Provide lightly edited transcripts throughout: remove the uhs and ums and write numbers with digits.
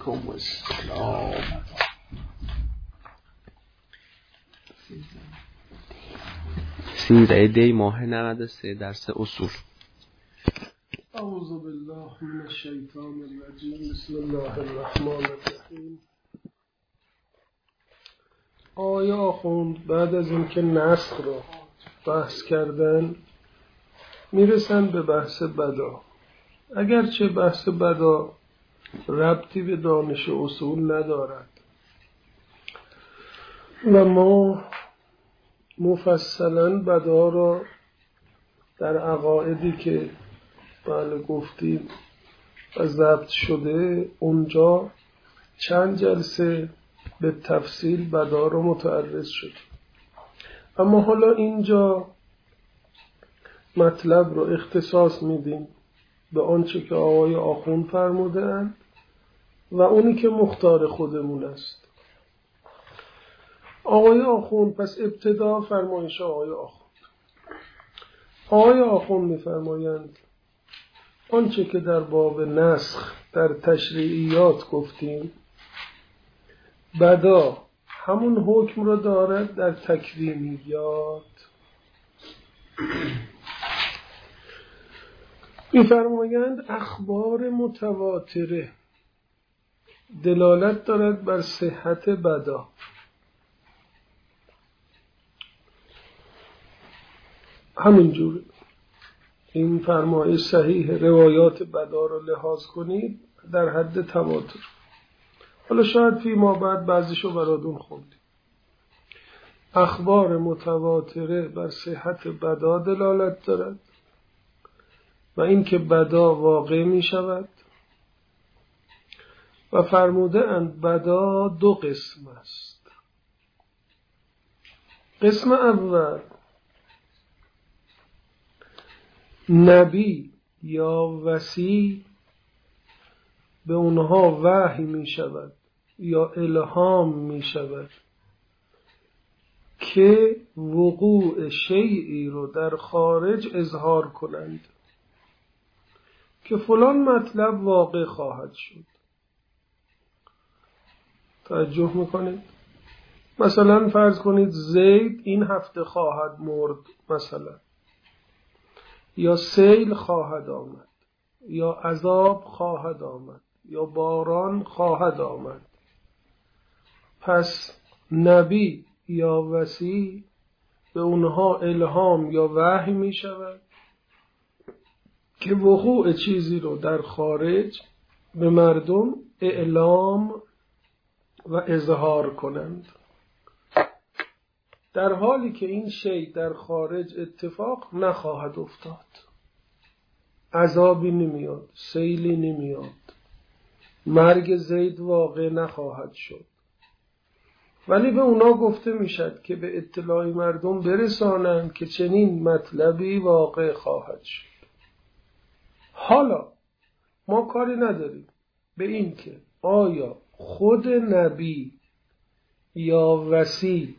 علیکم السلام. 13 دی ماه 93 درس اصول. اعوذ بالله من الشیطان الرجیم. بسم الله الرحمن الرحیم. آقای آخوند بعد از اینکه نسخ را بحث کردن میرسن به بحث بدا. اگرچه بحث بدا ربطی به دانش اصول ندارد و ما مفصلا بدا را در عقایدی که گفتیم و ضبط شده اونجا چند جلسه به تفصیل بدا را متعرض شد. اما حالا اینجا مطلب رو اختصاص میدیم به آنچه که آقای آخوند فرمودند و اونی که مختار خودمون است. آقای آخوند، پس ابتدا فرمایش آقای آخوند. آقای آخوند میفرمایند آنچه که در باب نسخ در تشریعیات گفتیم، بدا همون حکم رو دارد در تکوینیات. میفرمایند اخبار متواتره دلالت دارد بر صحت بدا. همینجور این فرمایش صحیح. روایات بدا رو لحاظ کنید در حد تواتر. حالا شاید فیما بعد بعضیشو براتون خوندیم. اخبار متواتره بر صحت بدا دلالت دارد و اینکه بدا واقع می شود و فرموده اند بدا دو قسم است. قسم اول نبی یا وصی به اونها وحی می شود یا الهام می شود که وقوع شیئی رو در خارج اظهار کنند که فلان مطلب واقع خواهد شد. توجه میکنید؟ مثلا فرض کنید زید این هفته خواهد مرد مثلا، یا سیل خواهد آمد، یا عذاب خواهد آمد، یا باران خواهد آمد. پس نبی یا وصی به اونها الهام یا وحی می شود که وقوع چیزی رو در خارج به مردم اعلام و اظهار کنند، در حالی که این شیء در خارج اتفاق نخواهد افتاد. عذابی نمیاد، سیلی نمیاد، مرگ زید واقع نخواهد شد، ولی به اونا گفته میشد که به اطلاع مردم برسانند که چنین مطلبی واقع خواهد شد. حالا ما کاری نداریم به این که آیا خود نبی یا وصی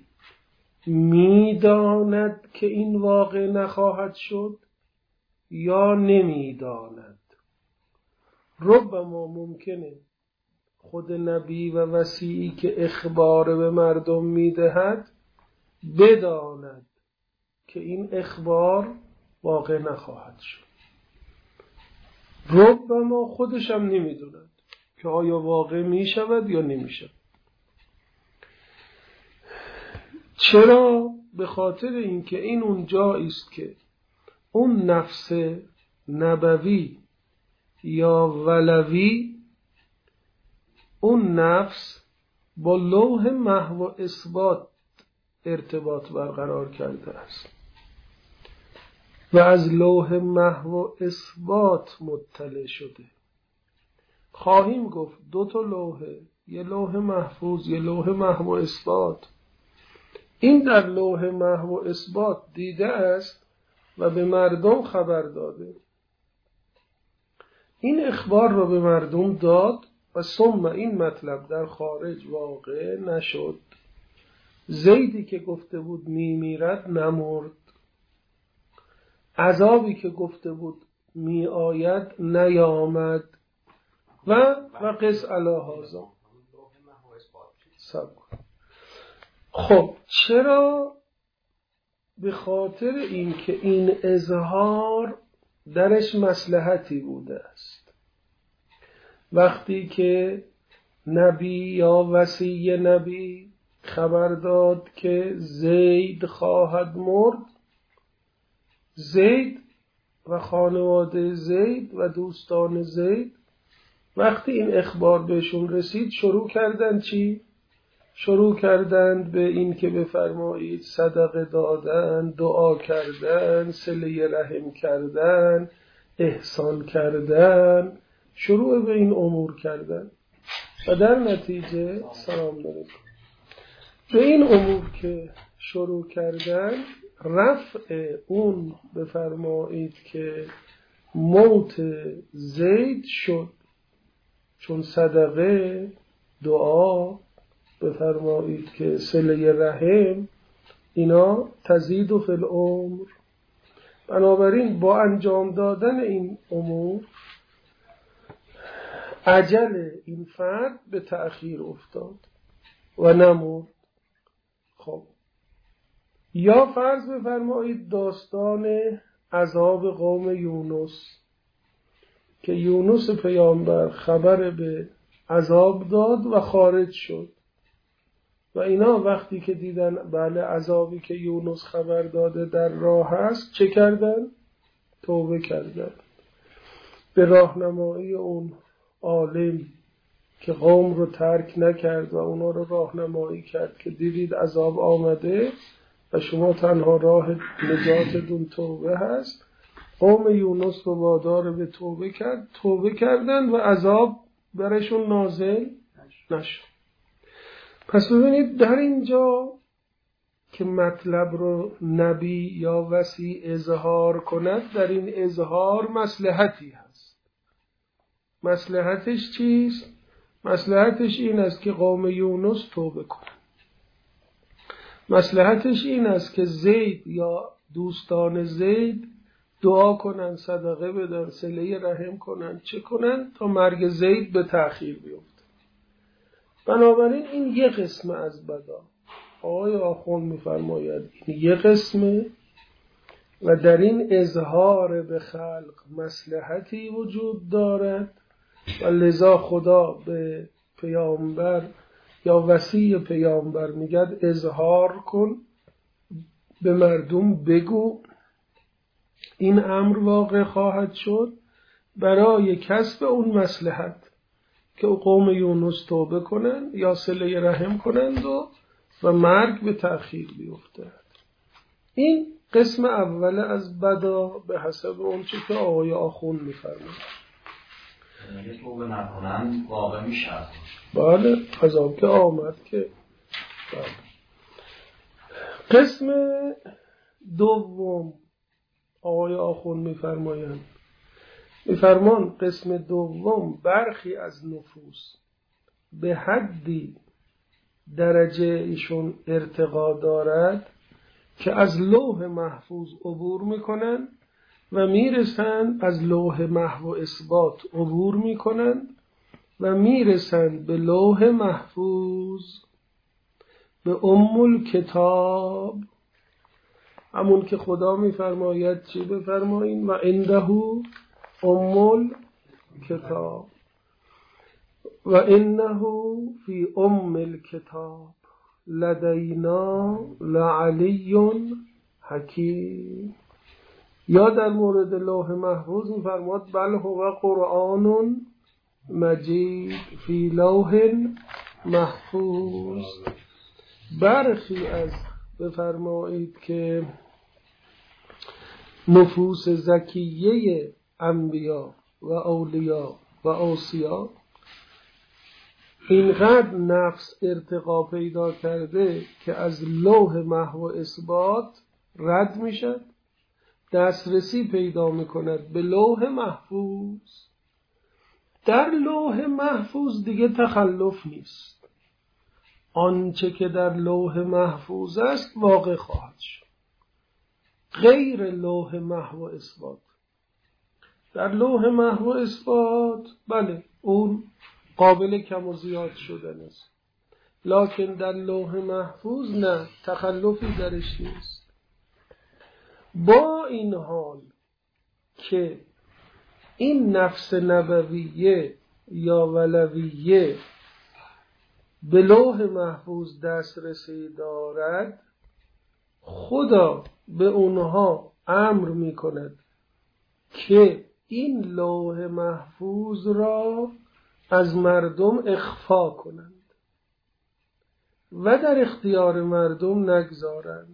میداند که این واقع نخواهد شد یا نمیداند. ربما ممکنه خود نبی و وصی که اخبار به مردم میدهد بداند که این اخبار واقع نخواهد شد. ربما خودش هم نمیدوند که آیا واقع میشود یا نمیشود. چرا؟ به خاطر اینکه این اون جایی است که اون نفس نبوی یا ولوی، اون نفس با لوح محو و اثبات ارتباط برقرار کرده است و از لوح محو و اثبات مطلع شده. خواهیم گفت دو تا لوحه، یه لوح محفوظ یه لوح محو و اثبات. این در لوح محو و اثبات دیده است و به مردم خبر داده. این اخبار را به مردم داد و ثم این مطلب در خارج واقع نشد. زیدی که گفته بود میمیرد نمرد، عذابی که گفته بود می آید نیامد و قس علی هذا. خب چرا؟ به خاطر اینکه این اظهار درش مصلحتی بوده است. وقتی که نبی یا وصی نبی خبر داد که زید خواهد مرد، زید و خانواده زید و دوستان زید وقتی این اخبار بهشون رسید شروع کردن چی؟ شروع کردند به این که بفرمایید صدقه دادن، دعا کردن، صله رحم کردن، احسان کردن، شروع به این امور کردن و در نتیجه سلام علیکم به این امور که شروع کردن رفع اون بفرمایید که موت زید شد، چون صدقه، دعا، بفرمایید که صله رحم اینا تزید فی العمر. بنابراین با انجام دادن این امور اجل این فرد به تأخیر افتاد و نمرد. خب یا فرض بفرمایید داستان عذاب قوم یونس که یونس پیامبر خبر به عذاب داد و خارج شد و اینا وقتی که دیدن بله عذابی که یونس خبر داده در راه هست چه کردن؟ توبه کردن. به راهنمایی اون عالم که قوم رو ترک نکرد و اونا رو راهنمایی کرد که دیدید عذاب آمده و شما تنها راه نجاتتون توبه هست، قوم یونس رو وادار به توبه کرد، توبه کردن و عذاب برشون نازل نشد. پس ببینید در اینجا که مطلب رو نبی یا وصی اظهار کند، در این اظهار مصلحتی هست. مصلحتش چیست؟ مصلحتش این است که قوم یونس توبه کنند. مصلحتش این است که زید یا دوستان زید دعا کنن، صدقه بدن، صله رحم کنن، چه کنن تا مرگ زید به تأخیر بیفته. بنابراین این یه قسم از بدا. آقای آخوند می‌فرماید این یه قسمه و در این اظهار به خلق مصلحتی وجود دارد و لذا خدا به پیامبر یا وصی پیامبر میگد اظهار کن، به مردم بگو این امر واقع خواهد شد برای کسب اون مصلحت که قوم یونس توبه کنن یا صله رحم کنند و مرگ به تأخیر بیفته. این قسم اول از بدا به حسب اون چه که آقای آخوند می‌فرماید. اگه توبه نکنن واقع میشه. بله عذاب که آمد که بله. قسم دوم آقای آخوند می‌فرمایند، می‌فرمان قسم دوم برخی از نفوس به حدی درجه ایشون ارتقا دارد که از لوح محفوظ عبور میکنن و میرسن، از لوح محو اثبات عبور میکنن و میرسن به لوح محفوظ، به ام الکتاب، همون که خدا میفرماید چی بفرمایین و عنده ام الکتاب و انه فی ام الکتاب لدینا لعلی حکیم. یا در مورد لوح محفوظ میفرماد بل هو قرآن مجید فی لوح محفوظ. برخی از بفرمایید که نفوس زکیه انبیا و اولیاء و اوصیا اینقدر نفس ارتقا پیدا کرده که از لوح محو اثبات رد میشد، دسترسی پیدا میکند به لوح محفوظ. در لوح محفوظ دیگه تخلف نیست، آنچه که در لوح محفوظ است واقع خواهد شد. غیر لوح محو اثبات، در لوح محو اثبات بله اون قابل کم و زیاد شدن است. لکن در لوح محفوظ نه، تخلفی درش نیست. با این حال که این نفس نبویه یا ولویه به لوح محفوظ دسترسی دارد، خدا به اونها امر می کند که این لوح محفوظ را از مردم اخفا کنند و در اختیار مردم نگذارند،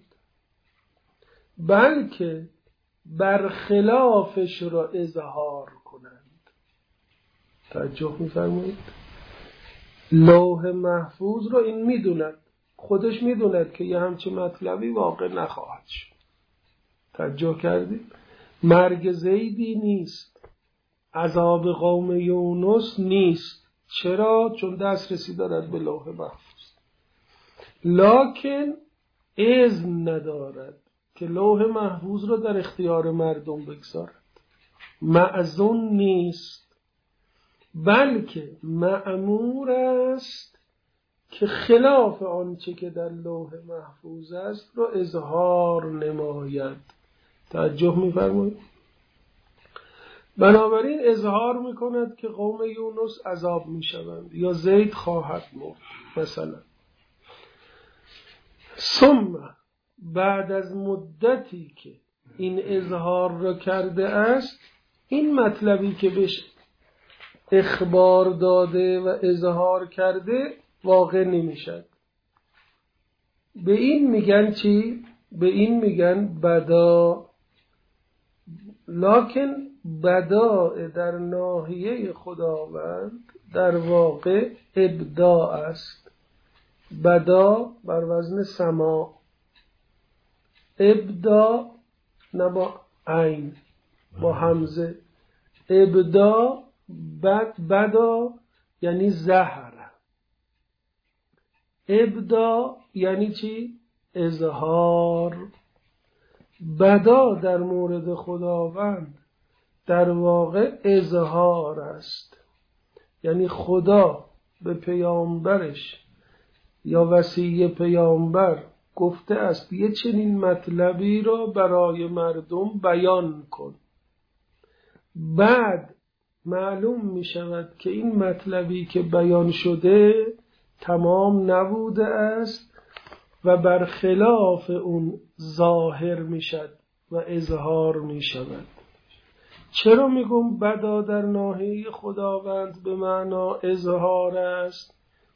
بلکه برخلافش را اظهار کنند. توجه می‌فرمایید؟ لوح محفوظ را این میدوند، خودش میدوند که یه همچین مطلبی واقع نخواهد شد. توجه کردید؟ مرگ زیدی نیست، عذاب قوم یونس نیست. چرا؟ چون دسترسی دارد به لوح محفوظ، لکن اذن ندارد که لوح محفوظ را در اختیار مردم بگذارد. معذون نیست، بلکه مأمور است که خلاف آنچه که در لوح محفوظ است را اظهار نماید. توجه می‌فرمایید؟ بنابراین اظهار می‌کند که قوم یونس عذاب می‌شوند یا زید خواهد مرد مثلا. ثم بعد از مدتی که این اظهار را کرده است، این مطلبی که بهش اخبار داده و اظهار کرده واقع نمیشد. به این میگن چی؟ به این میگن بدا. لکن بدا در ناحیه خداوند در واقع ابداع است. بدا بر وزن سما، ابداع نه با عین، با همزه. ابداع بدا یعنی زهر، ابداع یعنی چی؟ اظهار. بدا در مورد خداوند در واقع اظهار است، یعنی خدا به پیامبرش یا وصی پیامبر گفته است یه چنین مطلبی را برای مردم بیان کن. بعد معلوم می شود که این مطلبی که بیان شده تمام نبوده است و برخلاف اون ظاهر می شد و اظهار می شود. چرا میگم بدا در ناحیه خداوند به معنا اظهار است؟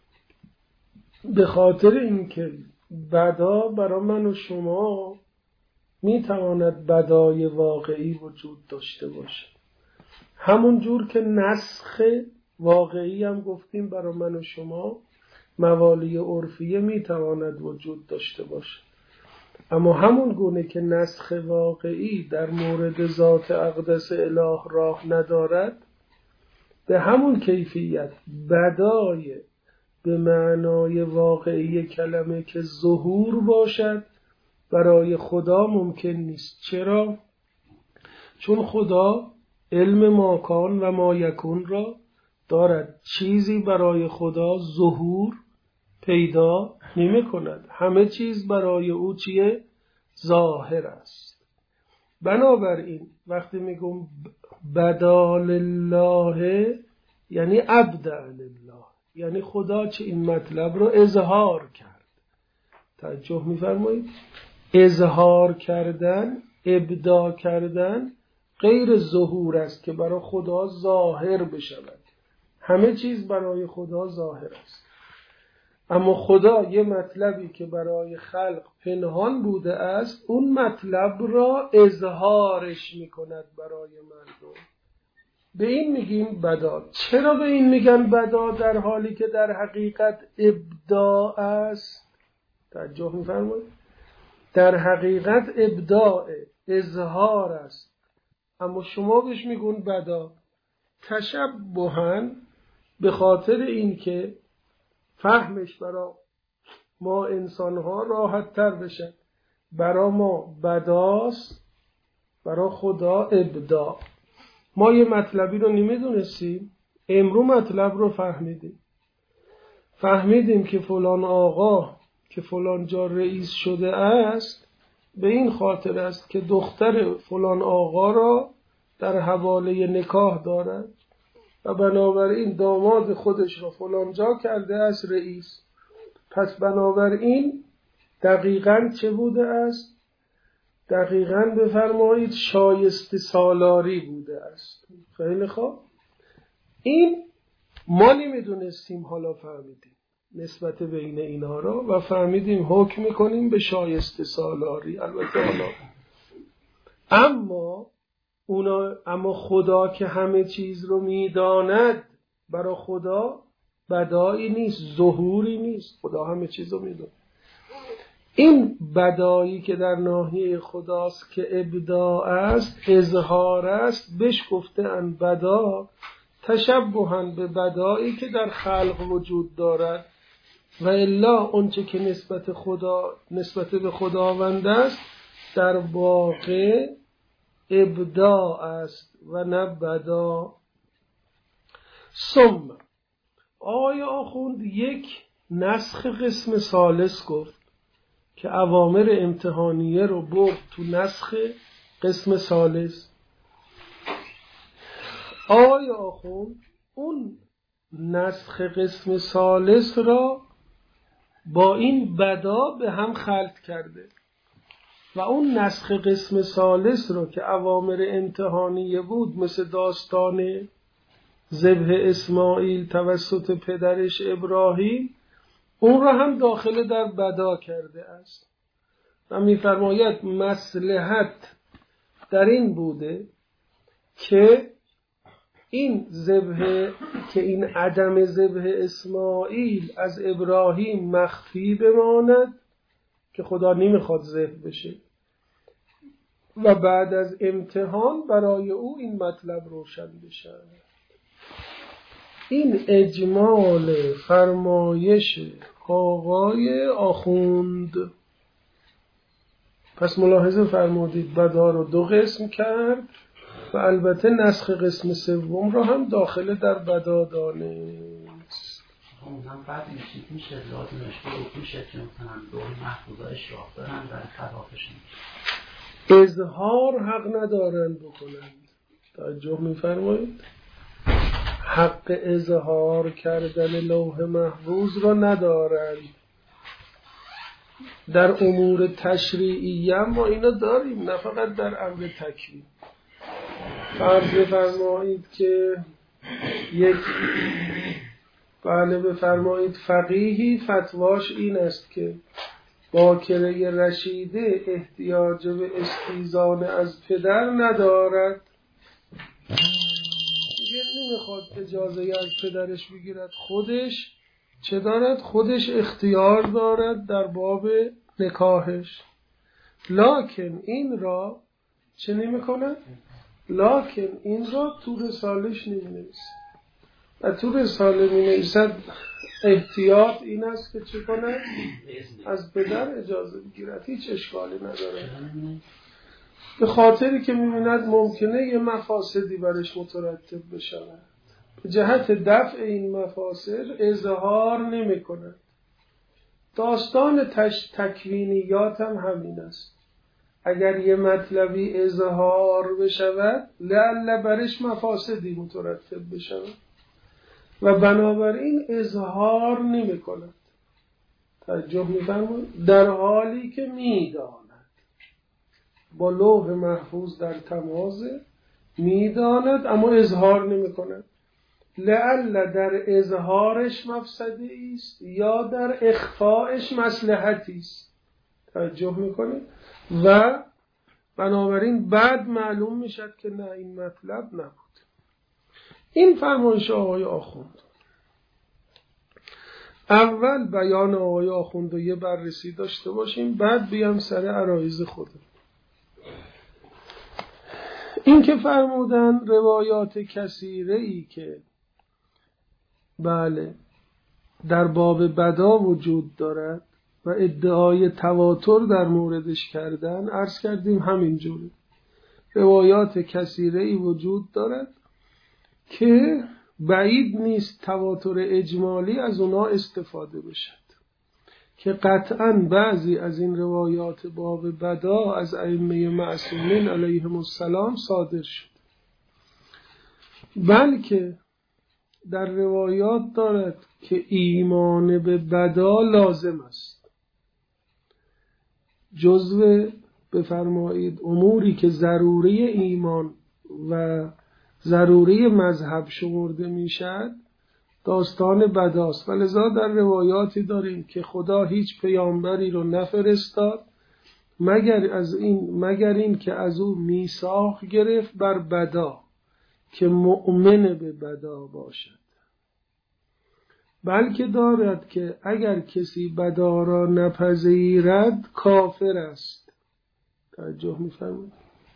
به خاطر اینکه بدا برای من و شما میتواند بدای واقعی وجود داشته باشه، همون جور که نسخ واقعی هم گفتیم برای من و شما موالی عرفیه میتواند وجود داشته باشه. اما همون گونه که نسخ واقعی در مورد ذات اقدس اله راه ندارد، به همون کیفیت بدای به معنای واقعی کلمه که ظهور باشد برای خدا ممکن نیست. چرا؟ چون خدا علم ماکان و ما یکون را دارد. چیزی برای خدا ظهور پیدا نمی کند. همه چیز برای او چیه؟ ظاهر است. بنابراین وقتی میگم بدا لله یعنی ابدع لله، یعنی خدا چه این مطلب رو اظهار کرد. توجه می‌فرمایید؟ اظهار کردن، ابداع کردن غیر ظهور است که برای خدا ظاهر بشود. همه چیز برای خدا ظاهر است، اما خدا یه مطلبی که برای خلق پنهان بوده است اون مطلب را اظهارش میکند برای مردم. به این میگیم بدا. چرا به این میگن بدا در حالی که در حقیقت ابداع است؟ توجه میفرمایید؟ در حقیقت ابداع، اظهار است، اما شما بهش میگون بدا. تشبهاً به خاطر اینکه فهمش برای ما انسانها راحت تر بشه، برای ما بداست، برای خدا ابداع. ما یه مطلبی رو نمیدونستیم، امرو مطلب رو فهمیدیم که فلان آقا که فلان جا رئیس شده است به این خاطر است که دختر فلان آقا را در حواله نکاح دارد و بنابراین داماد خودش را فلان جا کرده است رئیس. پس بنابراین دقیقاً چه بوده است؟ دقیقاً بفرمایید شایسته سالاری بوده است. خیلی خوب، این ما نمیدونستیم، حالا فهمیدیم نسبت بین اینا را و فهمیدیم حکم میکنیم به شایسته سالاری. البته حالا اما خدا که همه چیز رو میداند، برای خدا بدایی نیست، ظهوری نیست، خدا همه چیز رو میداند. این بدایی که در ناحیه خداست که ابداع است، اظهار است، بهش گفته‌اند بدا، تشبهاً به بدایی که در خلق وجود دارد و الا اونچه که نسبت به خداوند است در واقع ابداع است و نه بدا. ثم آقای آخوند یک نسخ قسم ثالث گفت که اوامر امتحانیه رو برد تو نسخ قسم ثالث. آقای آخوند اون نسخ قسم ثالث را با این بدا به هم خلط کرده و اون نسخ قسم ثالث رو که اوامر امتحانیه بود، مثل داستان ذبح اسماعیل توسط پدرش ابراهیم، اون را هم داخل در بدا کرده است و می‌فرماید مصلحت در این بوده که این عدم ذبح اسماعیل از ابراهیم مخفی بماند که خدا نمیخواد ذبح بشه و بعد از امتحان برای او این مطلب روشن بشه. این اجمال فرمایش آقای آخوند. پس ملاحظه فرمودید بدا رو دو قسم کرد و البته نسخ قسم سوم رو هم داخل در بدا دانست. هم بعد میشه لازم نشته رو میشه که مثلا دور محفوظه اشراف دارن و خلافش نمیشه. اظهار حق ندارن بکنند. توجه میفرمایید؟ حق اظهار کردن لوح محفوظ رو ندارند. در امور تشریعیه ما اینا داریم، نه فقط در امر تکوین. فرض بفرمایید که بفرمایید فقیهی فتواش این است که باکره رشیده احتیاج به استیزان از پدر ندارد، دیگه نمیخواد اجازه از پدرش بگیرد، خودش چه دارد؟ خودش اختیار دارد در باب نکاحش. لکن این را چه نمی کند؟ لکن این را تو رسالش نمی نویسد و تو رساله می نویسد احتیاط این است که چه کند؟ از پدر اجازه بگیرد. هیچ اشکالی نداره، به خاطری که می بیند ممکنه یه مفاسدی برش مترتب بشود. به جهت دفع این مفاسد اظهار نمی کند. داستان تکوینیات هم همین است. اگر یه مطلبی اظهار بشود لعل برش مفاسدی مترتب بشود و بنابراین اظهار نمی کند. توجه می‌فرمایید؟ در حالی که می‌داند با لوح محفوظ در تمازه، می‌داند اما اظهار نمی کند. لعل در اظهارش مفسدی است یا در اخفاءش مصلحتی است. توجه میکنید؟ و بنابراین بعد معلوم میشد که نه، این مطلب نبود. این فرمایش آقای آخوند. اول بیان آقای آخوند رو یه بررسی داشته باشیم، بعد بیام سر عرایض خودم. این که فرمودن روایات کثیره‌ای که بله در باب بدا وجود دارد و ادعای تواتر در موردش کردن، عرض کردیم همینجوری روایات کثیره‌ای وجود دارد که بعید نیست تواتر اجمالی از اونا استفاده بشد که قطعاً بعضی از این روایات باب بدا از ائمه معصومین علیهم السلام صادر شد، بلکه در روایات دارد که ایمان به بدا لازم است. جزو بفرمایید اموری که ضروری ایمان و ضروری مذهب شمرده میشد داستان بداست. ولذا در روایاتی داریم که خدا هیچ پیامبری رو نفرستاد مگر این که از او میثاق گرفت بر بدا که مؤمن به بدا باشد، بلکه دارد که اگر کسی بدا را نپذیرد کافر است. توجه می‌فرمایید؟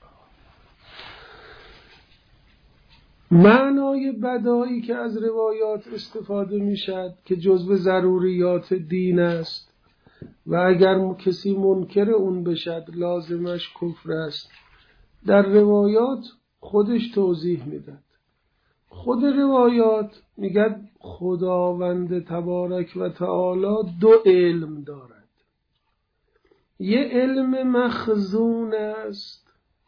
معنای بدایی که از روایات استفاده میشد که جزو ضروریات دین است و اگر کسی منکر اون بشد لازمش کفر است، در روایات خودش توضیح میداد. خود روایات میگه خداوند تبارک و تعالی دو علم دارد. یه علم مخزون است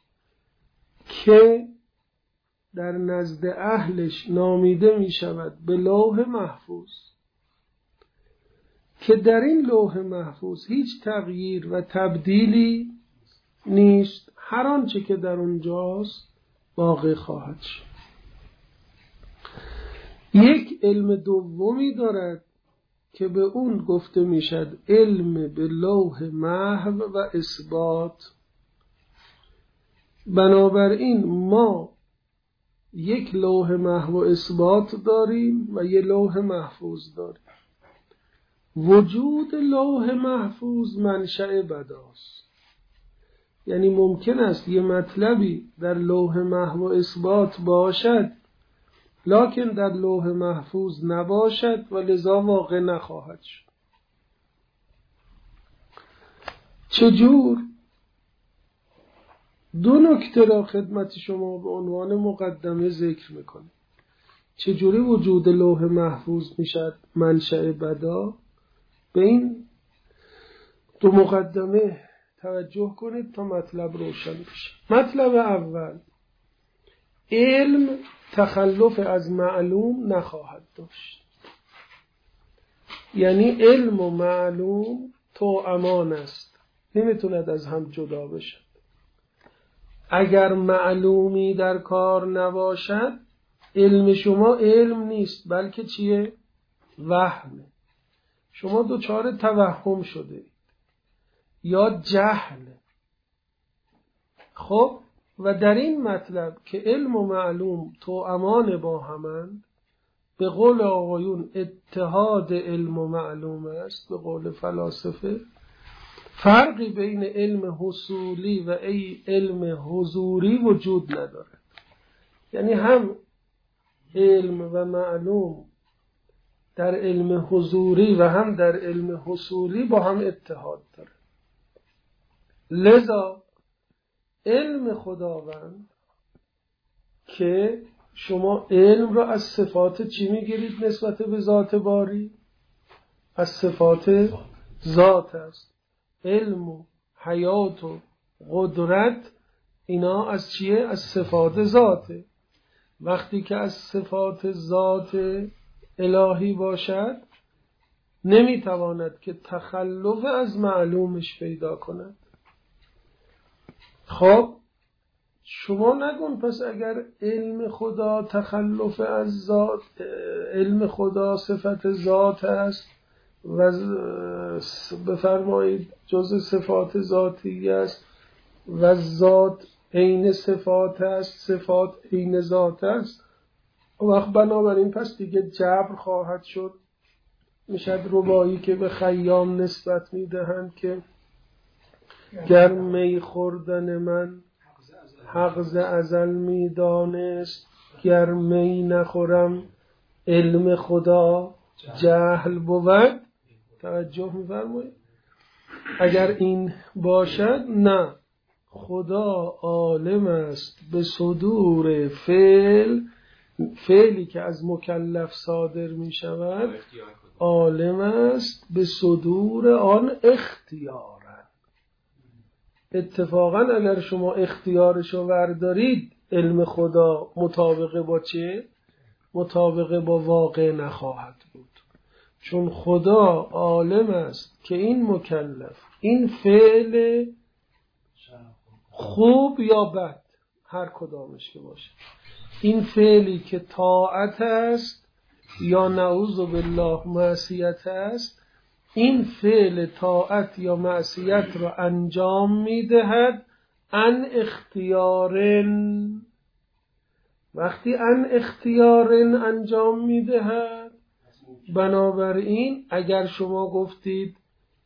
که در نزد اهلش نامیده می شود به لوح محفوظ، که در این لوح محفوظ هیچ تغییر و تبدیلی نیست، هر آنچه که در اونجاست باقی خواهد شد. یک علم دومی دارد که به اون گفته می شد علم به لوح محو و اثبات. بنابراین ما یک لوح محو و اثبات داریم و یک لوح محفوظ داریم. وجود لوح محفوظ منشأ بداست، یعنی ممکن است یه مطلبی در لوح محو و اثبات باشد لکن در لوح محفوظ نباشد و لذا واقع نخواهد شد. چجور؟ دو نکته را خدمت شما به عنوان مقدمه ذکر میکنم. چجوری وجود لوح محفوظ میشد منشأ بدا؟ به این دو مقدمه توجه کنید تا مطلب روشن بشه. مطلب اول، علم تخلف از معلوم نخواهد داشت، یعنی علم و معلوم توامان است، نمیتوند از هم جدا بشد. اگر معلومی در کار نباشد علم شما علم نیست بلکه چیه؟ وهمه. شما دچار توهم شده یا جهل. خب و در این مطلب که علم و معلوم توامان با همند، به قول آقایون اتحاد علم و معلوم است، به قول فلاسفه فرقی بین علم حصولی و علم حضوری وجود ندارد. یعنی هم علم و معلوم در علم حضوری و هم در علم حصولی با هم اتحاد دارد. لذا علم خداوند که شما علم را از صفات چی میگیرید نسبت به ذات باری؟ از صفات ذات است. علم و حیات و قدرت اینا از چیه؟ از صفات ذاته. وقتی که از صفات ذات الهی باشد نمیتواند که تخلف از معلومش پیدا کند. خب شما نگون پس اگر علم خدا تخلف از ذات، علم خدا صفت ذات است و بفرمایید جز صفات ذاتی است و ذات عین صفات است، صفات عین ذات است، وقت بنابراین پس دیگه جبر خواهد شد. میشد ربایی که به خیام نسبت میدهند که گر می خوردن من حق ازل میدانست، گر می نخورم علم خدا جهل بود. توجه می‌فرمایید؟ اگر این باشد نه، خدا عالم است به صدور فعل فعلی که از مکلف صادر می شود عالم است به صدور آن اختیارا. اتفاقا اگر شما اختیارشو وردارید علم خدا مطابقه با چه؟ مطابقه با واقع نخواهد بود، چون خدا عالم است که این مکلف این فعل خوب یا بد هر کدامش که باشه، این فعلی که طاعت است یا نعوذ بالله معصیت است، این فعل طاعت یا معصیت را انجام میدهد ان اختیارن. وقتی ان اختیارن انجام میدهد، بنابراین اگر شما گفتید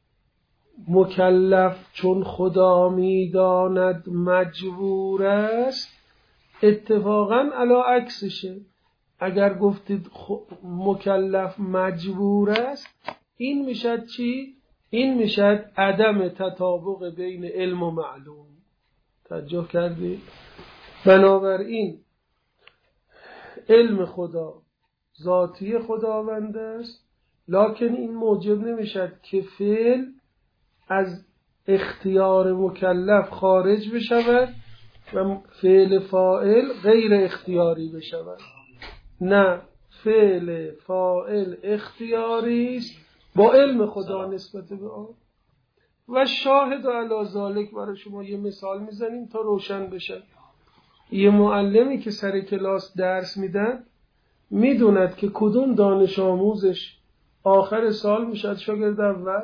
مکلف چون خدا میداند مجبور است، اتفاقا علا عکسشه. اگر گفتید مکلف مجبور است، این میشد چی؟ این میشد عدم تطابق بین علم و معلوم. توجه کردید؟ بنابراین علم خدا ذاتی خداوند است، لکن این موجب نمیشد که فعل از اختیار مکلف خارج بشود و فعل فاعل غیر اختیاری بشود. نه، فعل فاعل اختیاری است با علم خدا نسبت به آن. و شاهد علی ذالک، برای شما یه مثال میزنیم تا روشن بشه. یه معلمی که سر کلاس درس میدن میدوند که کدوم دانش آموزش آخر سال میشد شاگرد اول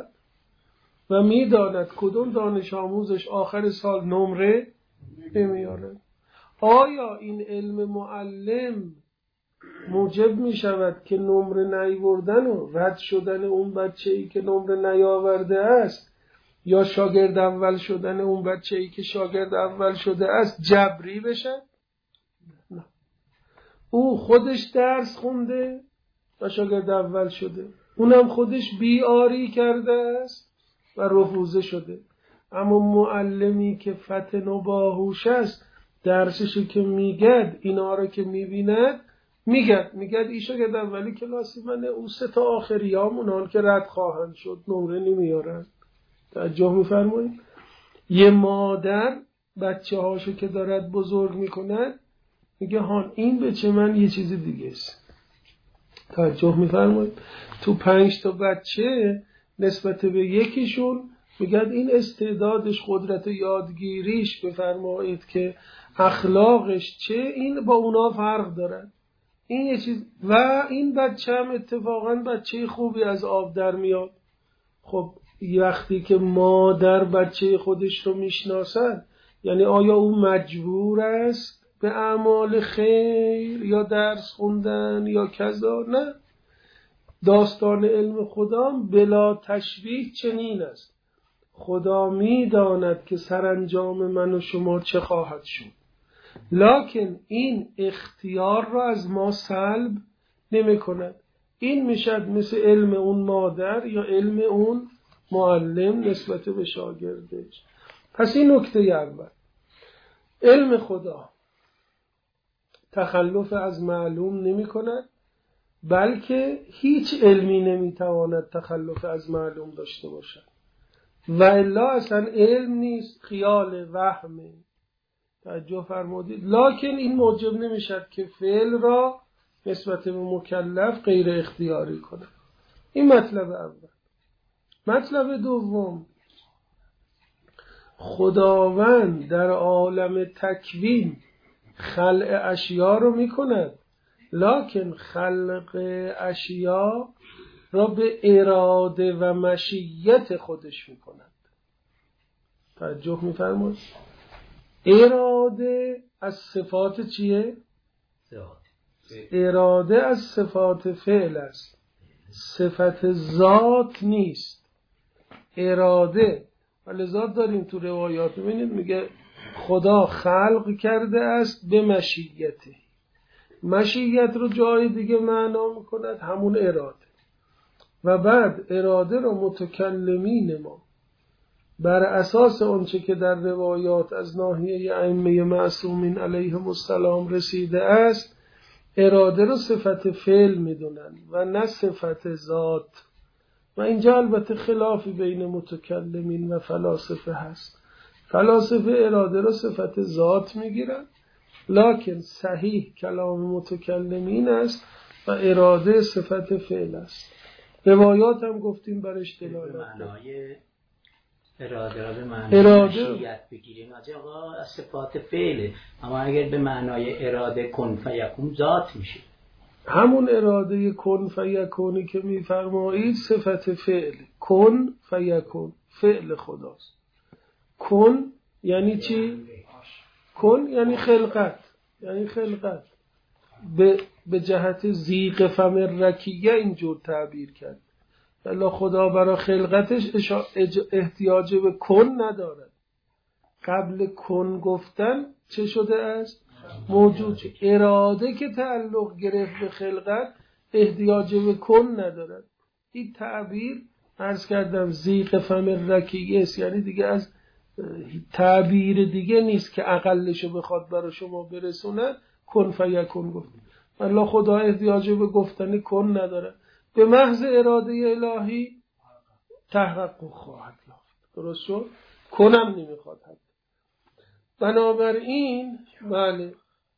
و میداند کدوم دانش آموزش آخر سال نمره نمیاره. آیا این علم معلم موجب می شود که نمره نیاوردن و رد شدن اون بچه‌ای که نمره نیاورده است یا شاگرد اول شدن اون بچه‌ای که شاگرد اول شده است جبری بشه؟ نه. او خودش درس خونده و شاگرد اول شده، اونم خودش بیاری کرده است و رفوزه شده. اما معلمی که فتن و باهوش است، درسشو که میگد، اینا رو که میبیند میگد این شاگرد اولی کلاسی منه، اون 3 تا آخریام اونان که رد خواهند شد نمره نمیارن. توجه میفرمایید؟ یه مادر بچه هاشو که دارد بزرگ میکند میگه هان این بچه من یه چیز دیگه است. توجه میفرمایید؟ تو 5 تا بچه نسبت به یکیشون میگد این استعدادش، قدرت یادگیریش، بفرمایید که اخلاقش چه، این با اونا فرق دارد. این یه چیز. و این بچه هم اتفاقا بچه خوبی از آب در میاد. خب وقتی که مادر بچه خودش رو میشناسد، یعنی آیا او مجبور است به اعمال خیر یا درس خوندن یا کذا؟ نه. داستان علم خدا بلا تشبیه چنین است. خدا میداند که سرانجام من و شما چه خواهد شد، لکن این اختیار را از ما سلب نمی کند. این میشد مثل علم اون مادر یا علم اون معلم نسبت به شاگردش. پس این نکته اول. علم خدا تخلف از معلوم نمی کند، بلکه هیچ علمی نمی تواند تخلف از معلوم داشته باشد و الا اصلا علم نیست، خیال، وهمه. توجه فرمودید؟ لکن این موجب نمیشد که فعل را نسبت به مکلف غیر اختیاری کنه. این مطلب اول. مطلب دوم، خداوند در عالم تکوین خلق اشیا رو میکند، لکن خلق اشیا را به اراده و مشیت خودش میکند. توجه میفرمایید؟ اراده از صفات چیه؟ اراده از صفات فعل است، صفت ذات نیست. اراده ولذا داریم تو روایات ببینید میگه خدا خلق کرده است به مشیته. مشیت رو جای دیگه معنا میکند همون اراده. و بعد اراده رو متکلمین ما بر اساس آنچه که در روایات از ناحیه ائمه معصومین علیهم السلام رسیده است اراده رو صفت فعل میدونن و نه صفت ذات. و اینجا البته خلافی بین متکلمین و فلاسفه هست. فلاسفه اراده رو صفت ذات میگیرن، لکن صحیح کلام متکلمین است و اراده صفت فعل است. روایات هم گفتیم برش دلالت معنای اراده را به معنای مشیت بگیریم از آقا از صفات فعله، اما اگر به معنای اراده کن فیکون ذات میشه. همون اراده کن فیکونی که میفرمایید صفت فعل، کن فیکون فعل خداست. کن یعنی چی؟ کن یعنی خلقت، یعنی خلقت. به جهت زیغ فم رکیه اینجور تعبیر کرد. الا خدا برای خلقتش احتیاج به کن ندارد. قبل کن گفتن چه شده است؟ موجود. اراده که تعلق گرفت به خلقت احتیاج به کن ندارد. این تعبیر عرض کردم زیغ فم رکیه است، یعنی دیگه از تعبیر دیگه نیست که اقلشو بخواد برای شما برسونه. کن فیکون گفت. الله خدا احتیاج به گفتن کن نداره، به محض اراده الهی تحقق خواهد یافت. درست شد؟ کنم نمیخواد. بنابراین بله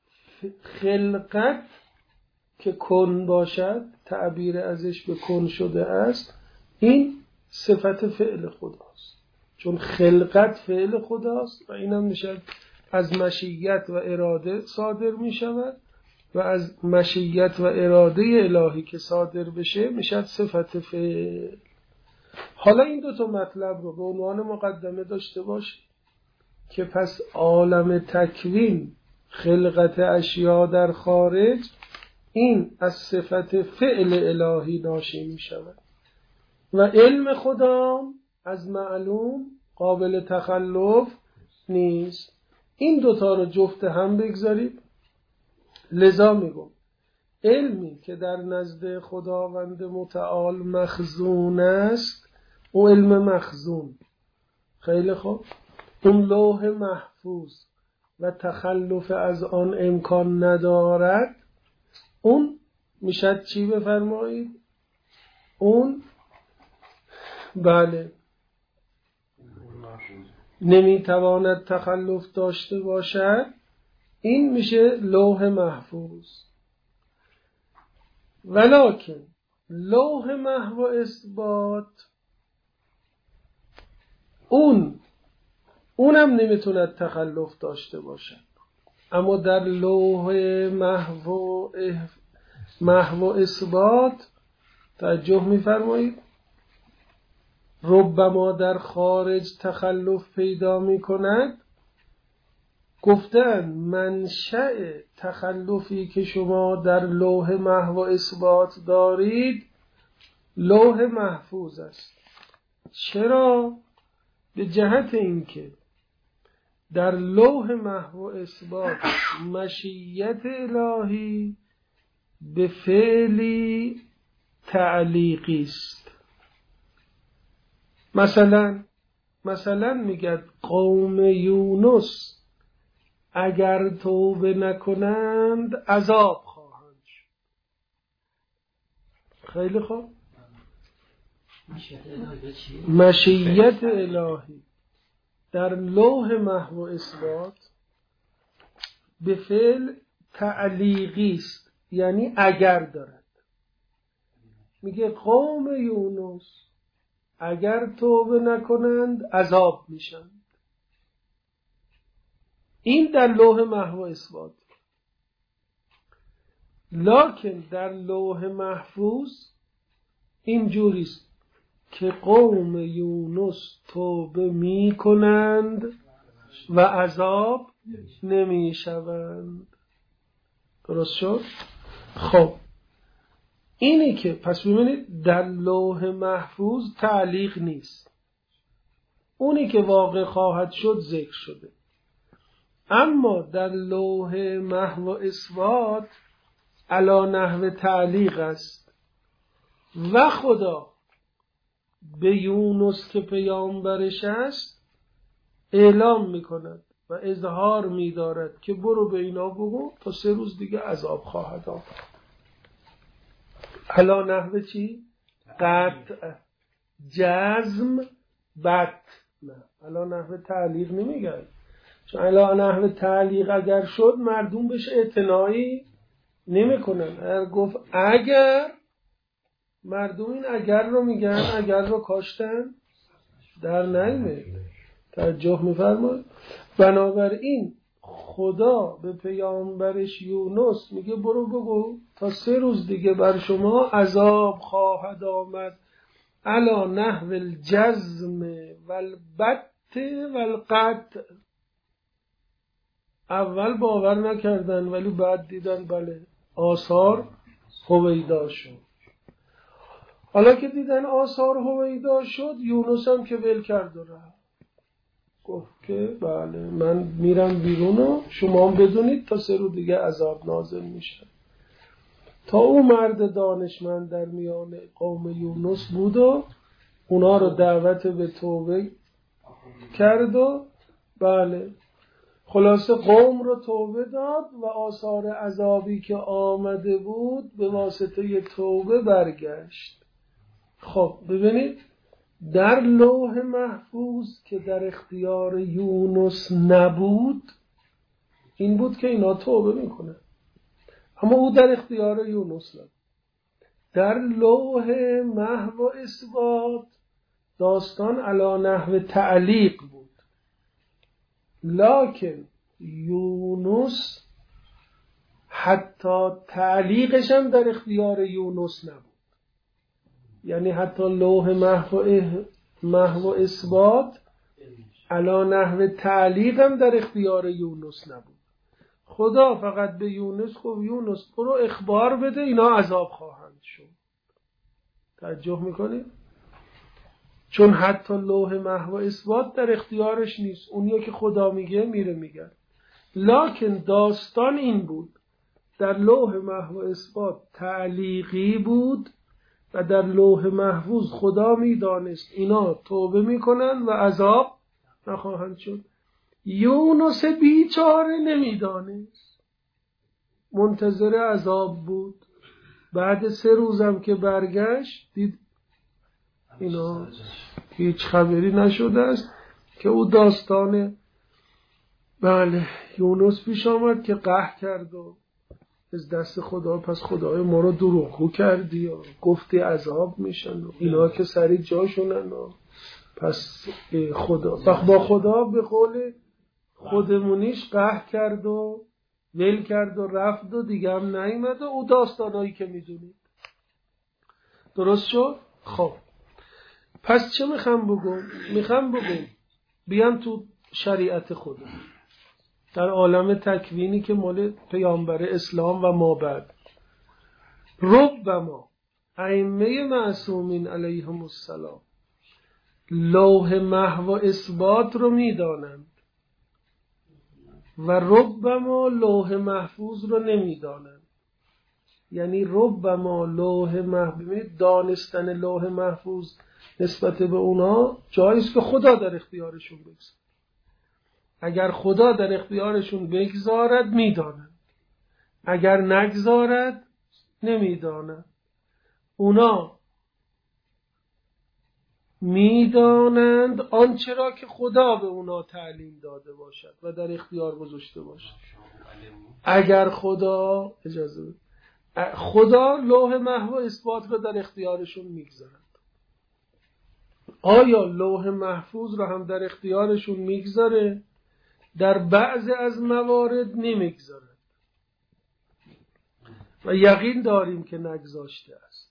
خلقت که کن باشد، تعبیر ازش به کن شده است، این صفت فعل خداست، چون خلقت فعل خداست و اینم میشه از مشیت و اراده صادر میشود و از مشیت و اراده الهی که صادر بشه میشه صفت فعل. حالا این دو تا مطلب رو به عنوان مقدمه داشته باش که پس عالم تکوین، خلقت اشیا در خارج، این از صفت فعل الهی ناشی می شود و علم خدا از معلوم قابل تخلف نیست. این دوتا رو جفت هم بگذارید. لذا میگم علمی که در نزد خداوند متعال مخزون است، او علم مخزون، خیلی خوب، اون لوح محفوظ و تخلف از آن امکان ندارد، اون میشد چی بفرمایید؟ اون بله نمیتواند تخلف داشته باشد، این میشه لوح محفوظ. ولکن لوح محو اثبات اونم نمیتوند تخلف داشته باشد. اما در لوح محو اثبات توجه میفرمایید ربما در خارج تخلف پیدا میکند. گفتن منشأ تخلفی که شما در لوح محو اثبات دارید لوح محفوظ است. چرا؟ به جهت اینکه در لوح محو اثبات مشیت الهی به فعلی تعلیقی است. مثلا میگه قوم یونس اگر توبه نکنند عذاب خواهند شد. خیلی خوب. مشیت الهی در لوح محو اثبات به فعل تعلیقی است، یعنی اگر دارد. میگه قوم یونس اگر توبه نکنند عذاب میشن. این در لوح محو اثبات. لکن در لوح محفوظ اینجوری است که قوم یونس توبه می کنند و عذاب نمی شوند. درست شد؟ خب اینی که پس ببینید در لوح محفوظ تعلیق نیست، اونی که واقع خواهد شد ذکر شده. اما در لوح محو اثبات علی نحو تعلیق است و خدا به یونس که پیامبرش است اعلام میکند و اظهار می‌دارد که برو به اینا بگو تا 3 روز دیگه عذاب خواهد آمد. علا نحو چی؟ قطع، جزم، بط. نه علا نحو تعلیق نمیگن، چون علا نحو تعلیق اگر شد مردم بهش اعتنایی نمیکنن. اگر گفت اگر، مردم این اگر رو میگن، اگر رو کاشتن در نیمه. توجه میفرمایید. بنابراین خدا به پیامبرش یونس میگه برو بگو تا 3 روز دیگه بر شما عذاب خواهد آمد، علا نحو الجزم والبت والقطع. اول باور نکردن ولی بعد دیدن بله آثار هویدا شد. حالا که دیدن آثار هویدا شد، یونس هم که ول کرد و رفت، گفت که بله من میرم بیرون و شما هم بدونید تا 3 روز دیگه عذاب نازل میشه. تا او مرد دانشمند در میان قوم یونس بود و اونا رو دعوت به توبه کرد و بله خلاصه قوم رو توبه داد و آثار عذابی که آمده بود به واسطه توبه برگشت. خب ببینید در لوح محفوظ که در اختیار یونس نبود این بود که اینا توبه میکنه، اما او در اختیار یونس نبود. در لوح محو و اثبات داستان علی نحو تعلیق بود، لکن یونس حتی تعلیقش هم در اختیار یونس نبود. یعنی حتی لوح محو و اثبات علی نحو تعلیق هم در اختیار یونس نبود. خدا فقط به یونس گفت یونس برو اخبار بده اینا عذاب خواهند شد. توجه میکنید؟ چون حتی لوح محو و اثبات در اختیارش نیست، اونیه که خدا میگه میره میگه. لکن داستان این بود در لوح محو و اثبات تعلیقی بود و در لوح محفوظ خدا میدانست اینا توبه میکنن و عذاب نخواهند شد. یونس بیچاره نمیدانست، منتظر عذاب بود. بعد 3 روزم که برگشت دید اینا هیچ خبری نشده است که او داستان بله یونس پیش آمد که قهر کرد و از دست خدا پس خدای ما رو دروغگو کردی و گفتی عذاب میشن و اینا که سری جاشونن و پس خدا با خدا به قول خودمونیش قهر کرد و ول کرد و رفت و دیگه هم نیامد و او داستانایی که میدونید. درست شد؟ خب پس چه میخوام بگم بیان تو شریعت خدا در عالم تکوینی که مال پیامبر اسلام و ما بعد ربما ائمه معصومین علیهم السلام لوح محو و اثبات رو میدانند و ربما لوح محفوظ رو نمیدانند. یعنی ربما لوح محفوظ، دانستن لوح محفوظ نسبت به اونا جاییست که خدا در اختیارشون بگذارد. اگر خدا در اختیارشون بگذارد میدانند، اگر نگذارد نمیدانند. اونا میدانند آنچه را که خدا به اونا تعلیم داده باشد و در اختیار گذاشته باشد. اگر خدا اجازه خدا لوح محو و اثبات را در اختیارشون میگذارد، آیا لوح محفوظ را هم در اختیارشون میگذاره؟ در بعض از موارد نمیگذارد و یقین داریم که نگذاشته است.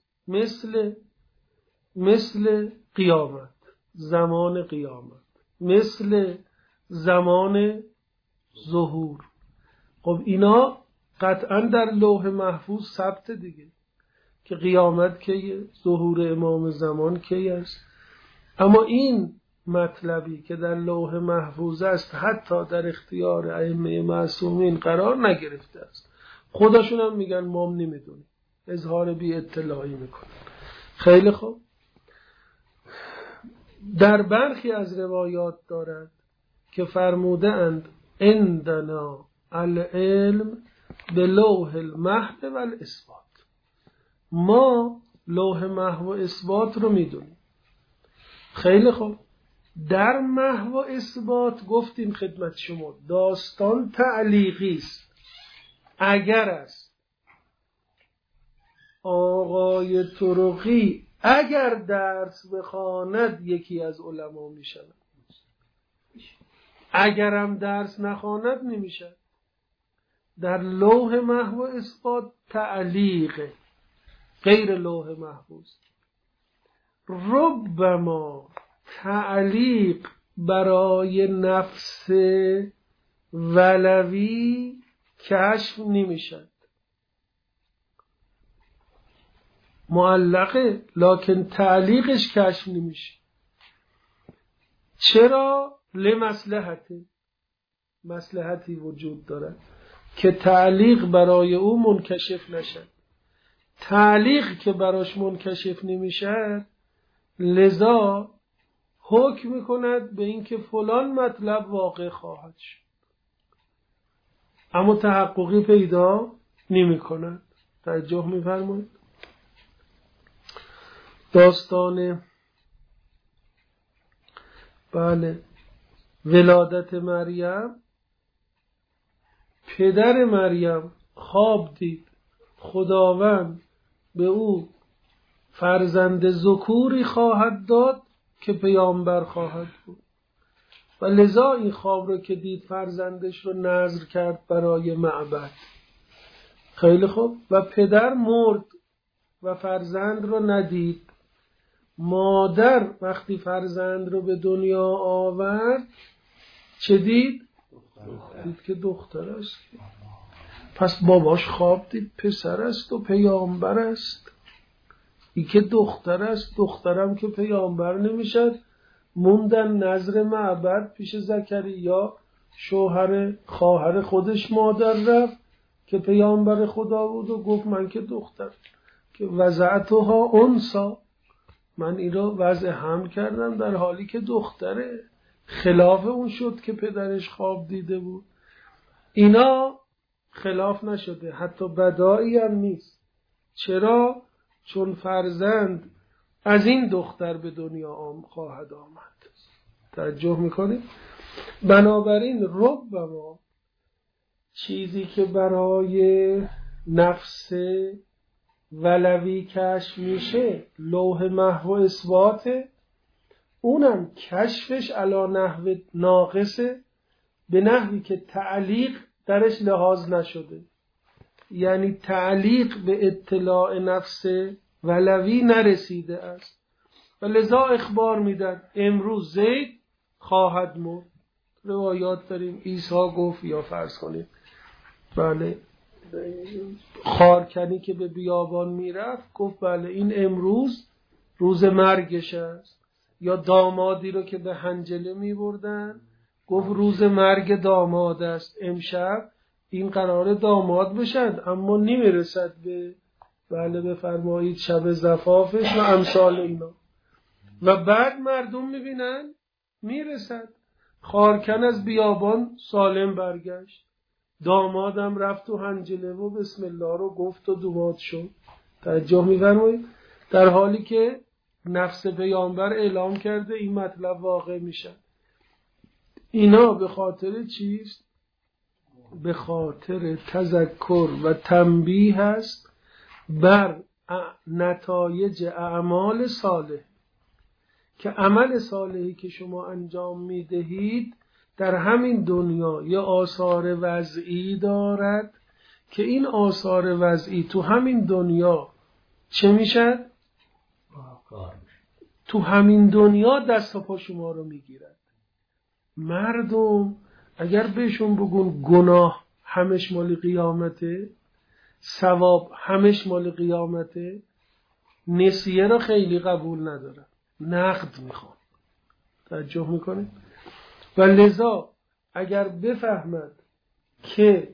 مثل قیامت، زمان قیامت، مثل زمان ظهور. خب اینا قطعا در لوح محفوظ ثبت دیگه که قیامت کیه، ظهور امام زمان کی است. اما این مطلبی که در لوح محفوظ است حتی در اختیار ائمه معصومین قرار نگرفته است. خودشون هم میگن ما نمیدونیم، اظهار بی اطلاعی میکنن. خیلی خوب. در برخی از روایات دارد که فرموده اند عندنا العلم به لوح المحو و الاثبات. ما لوح محو و اثبات رو میدونیم. خیلی خوب، در محو و اثبات گفتیم خدمت شما داستان تعلیقی است. اگر است آقای طرقی اگر درس بخواند یکی از علما میشن، اگرم درس نخواند نمیشن. در لوح محو و اثبات تعلیق غیر لوح محفوظ. ربما تعلیق برای نفس ولوی کشف نمیشد، معلقه لکن تعلیقش کشف نمیشه. چرا؟ مصلحتی وجود دارد که تعلیق برای او منکشف نشد. تعلیق که براش منکشف نمیشه لذا حکم میکند به اینکه فلان مطلب واقع خواهد شد، اما تحققی پیدا نمی کند. توجه می‌فرمایید. داستان ولادت مریم، پدر مریم خواب دید خداوند به او فرزند ذکوری خواهد داد که پیامبر خواهد بود و لذا این خواب رو که دید فرزندش رو نذر کرد برای معبد. خیلی خوب، و پدر مرد و فرزند رو ندید. مادر وقتی فرزند رو به دنیا آورد چه دید؟ دید که دختر است. پس باباش خواب دید پسر است و پیامبر است. ای که دختر است، دخترم که پیامبر نمیشد. موندن نظر معبد پیش زکریا، خواهر خودش مادر رفت که پیامبر خدا بود و گفت من که دختر، که وضعتها انثی، من این رو وضع حمل کردم در حالی که دختره. خلاف اون شد که پدرش خواب دیده بود. اینا خلاف نشده، حتی بدایی هم نیست. چرا؟ چون فرزند از این دختر به دنیا خواهد آمد. توجه میکنید؟ بنابراین ربما چیزی که برای نفس ولوی کشف میشه لوح محو و اثباته، اونم کشفش علی نحو ناقصه، به نحوی که تعلیق درش لحاظ نشده. یعنی تعلیق به اطلاع نفس ولوی نرسیده است و لذا اخبار میدن امروز زید خواهد مرد. روایات داریم عیسی گفت، یا فرض کنیم خارکنی که به بیابان میرفت گفت بله این امروز روز مرگش است. یا دامادی رو که به حنجله میبردن گفت روز مرگ داماد است، امشب این قرار داماد بشد اما نمیرسد به بفرمایید شب زفافش و امثال اینا. و بعد مردم میبینن میرسد. خارکن از بیابان سالم برگشت، دامادم رفت و حنجله و بسم الله رو گفت و دوماد شد. توجه می‌فرمایید؟ در حالی که نفس پیامبر اعلام کرده این مطلب واقع میشه. اینا به خاطر چیست؟ به خاطر تذکر و تنبیه است بر نتایج اعمال صالح، که عمل صالحی که شما انجام میدهید در همین دنیا یه آثار وضعی دارد که این آثار وضعی تو همین دنیا چه میشد؟ تو همین دنیا دست و پا شما رو میگیرد. مردم اگر بهشون بگون گناه همش مال قیامته، ثواب همش مال قیامته، نسیه رو خیلی قبول ندارن، نقد میخوان. توجه میکنه؟ و لذا اگر بفهمد که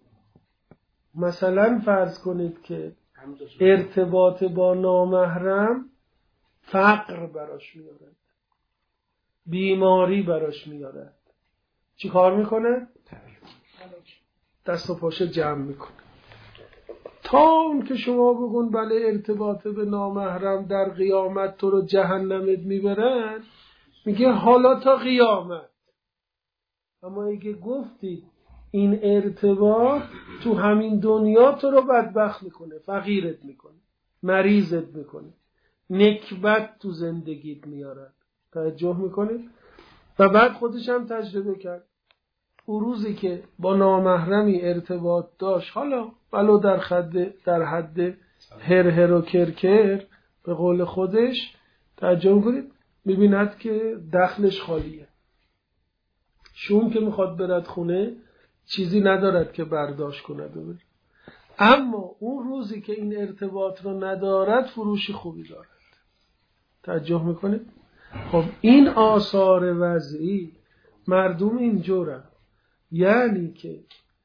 مثلا فرض کنید که ارتباط با نامحرم فقر براش میارد، بیماری براش میارد، چی کار میکنه؟ دست و پاشو جمع میکنه. تا اون که شما بگون بله ارتباط به نامحرم در قیامت تو رو جهنمت میبرن، میگه حالا تا قیامت. اما اگه گفتی این ارتباط تو همین دنیا تو رو بدبخت میکنه، فقیرت میکنه، مریضت میکنه، نکبت تو زندگیت میارد. توجه میکنه؟ و بعد خودش هم تجربه کرد. اون روزی که با نامحرمی ارتباط داشت، حالا ولو در حد هر و کرکر، به قول خودش، توجه کنید، میبیند که دخلش خالیه. شوم که میخواد برد خونه چیزی ندارد که برداشت کنه ببر. اما اون روزی که این ارتباط رو ندارد فروش خوبی دارد. توجه میکنه؟ خب این آثار وضعی مردم اینجورن، یعنی که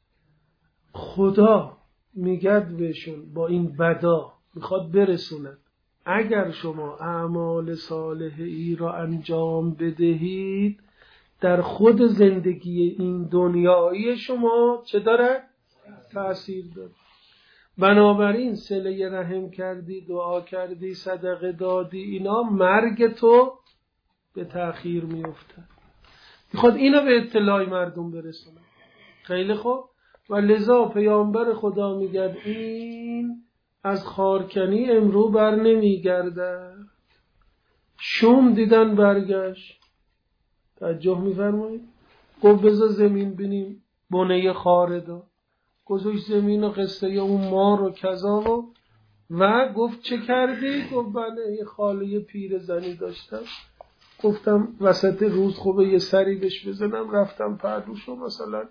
خدا میگد بهشون با این بدا میخواد برسوند اگر شما اعمال صالحی را انجام بدهید در خود زندگی این دنیایی شما چه داره؟ تأثیر داره. بنابراین صله رحم کردی، دعا کردی، صدقه دادی، اینا مرگ تو به تأخیر میفته. میخواد اینو به اطلاع مردم برسونه. خیلی خوب. و لذا پیامبر خدا میگه این از خارکنی امرو بر نمیگرده. شوم دیدن برگشت. توجه میفرمایید؟ گفت بذار زمین بینیم بنه خاردا. گذاشت زمین و قصه اون مار و کذا و گفت چه کردی؟ گفت بله یه خاله پیر زنی داشتم، گفتم وسط روز خوبه یه سری بهش بزنم، رفتم پهلوشو مثلا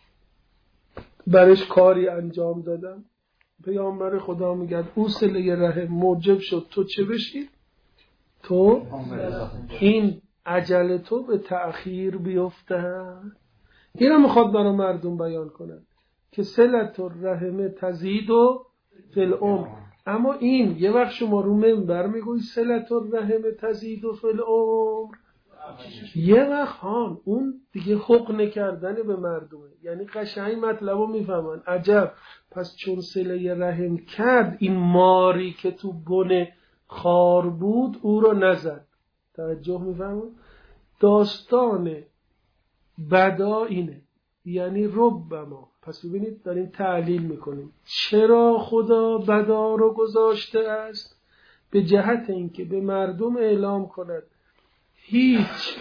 برش کاری انجام دادم. پیامبر خدا میگه او صله رحم موجب شد تو چه بشی؟ تو این عجل تو به تأخیر بیفته. اینو میخواد برای مردم بیان کنن که صلت الرحم تزید و فی العمر. اما این یه وقت شما رو منبر میگوی صلت الرحم تزید و فی العمر، یه وقت اون دیگه حقن کردن به مردمه. یعنی قشنگ مطلبو میفهمن. عجب، پس چون صله رحم کرد این ماری که تو بن خار بود او رو نزد. توجه میفهمن؟ داستان بدا اینه، یعنی ربما. پس ببینید داریم تعلیل میکنیم چرا خدا بدا رو گذاشته است. به جهت اینکه به مردم اعلام کند هیچ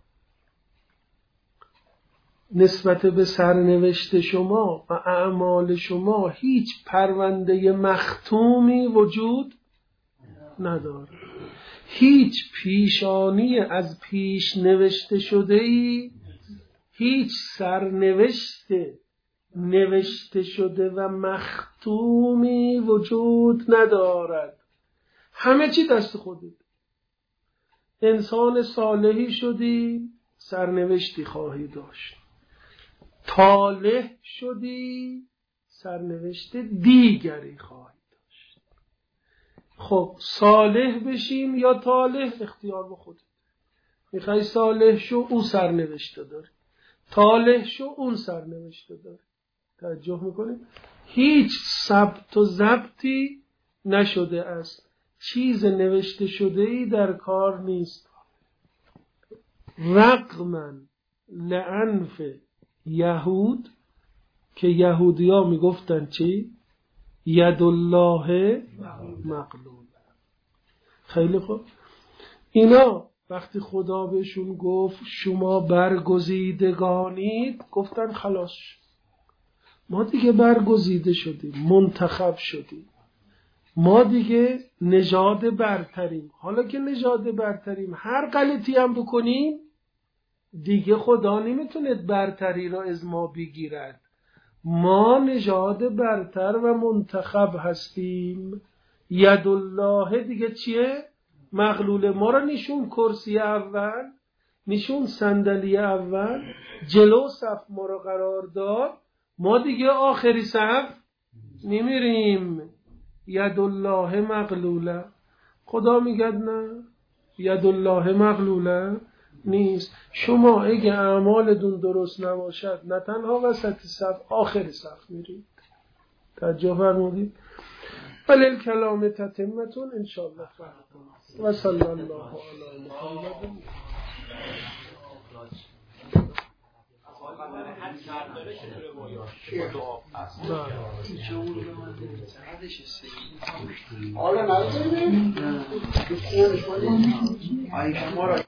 نسبت به سرنوشت شما و اعمال شما هیچ پرونده مختومی وجود نداره. هیچ پیشانی از پیش نوشته شده ای، هیچ سرنوشت نوشته شده و مختومی وجود ندارد. همه چی دست خودت. انسان صالحی شدی سرنوشتی خواهی داشت، طالح شدی سرنوشت دیگری خواهی داشت. خب صالح بشیم یا طالح اختیار به خودت. میخوای صالح شو او سرنوشته داره، طالح شو اون سرنوشته داره. توجه میکنید؟ هیچ ثبت و ضبطی نشده است، چیز نوشته شده ای در کار نیست. رقمن لعنف یهود که یهودی ها میگفتن چی؟ ید الله مغلول. خیلی خوب. اینا وقتی خدا بهشون گفت شما برگزیدگانید، گفتن خلاص ما دیگه برگزیده شدیم، منتخب شدیم، ما دیگه نژاد برتریم. حالا که نژاد برتریم هر غلطی هم بکنیم دیگه خدا نمیتونه برتری را از ما بگیرد. ما نژاد برتر و منتخب هستیم. ید الله دیگه چیه؟ مغلوله. ما را نشون کرسی اول، نشون صندلی اول، جلو صف ما را قرار داد، ما دیگه آخری صف نمیریم. ید الله مغلوله. خدا میگه نه، ید الله مغلوله، نیست. شما اگه اعمالتون درست نباشد نه تنها وسط صف، آخر صف میرید. توجه فرمودید؟ ولی الکلام تتمتون انشاءالله فردا و صلی الله علی محمد. حالا نظر